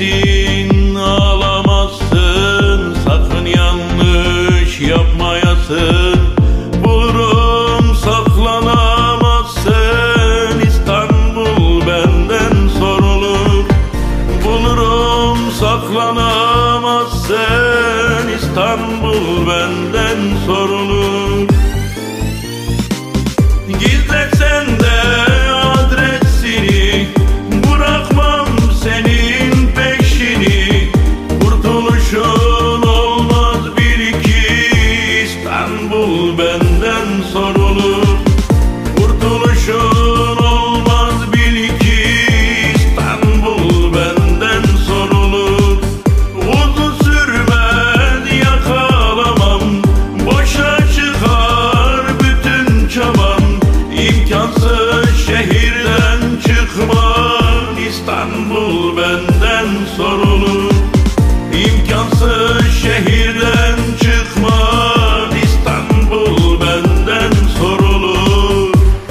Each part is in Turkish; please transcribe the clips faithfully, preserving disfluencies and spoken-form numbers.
Gizlemezsin, ağlamazsın, sakın yanlış yapmayasın. Bulurum saklanamazsın, İstanbul benden sorulur. Bulurum saklanamazsın, İstanbul benden sorulur. Gizlesen de adresini, bırakmam senin peşini. Kurtuluşun olmaz bil ki, İstanbul benden sorulur. Kurtuluşun olmaz bil ki, İstanbul benden sorulur. Uzun sürmez yakalamam, boşa çıkar bütün çaban. İmkansız şehirden çıkman, İstanbul benden sorulur. İmkansız şehirden çıkman, İstanbul benden sorulur.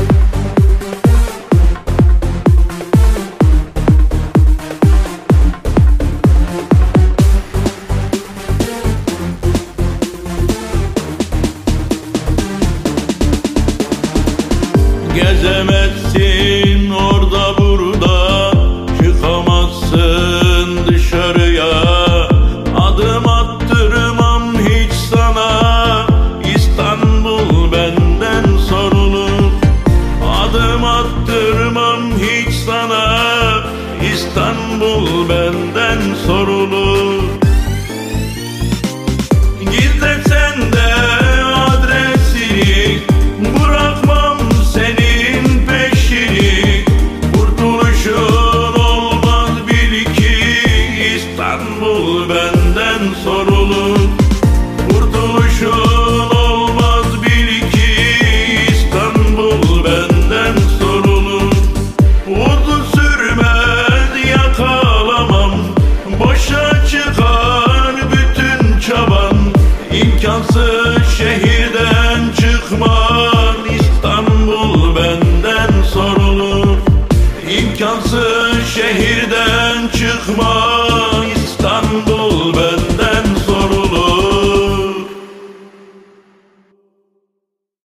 Gezemezsin orada burada, çıkamazsın dışarıya. Adım attırmam hiç sana, İstanbul benden sorulur. Adım attırmam hiç sana, İstanbul benden sorulur.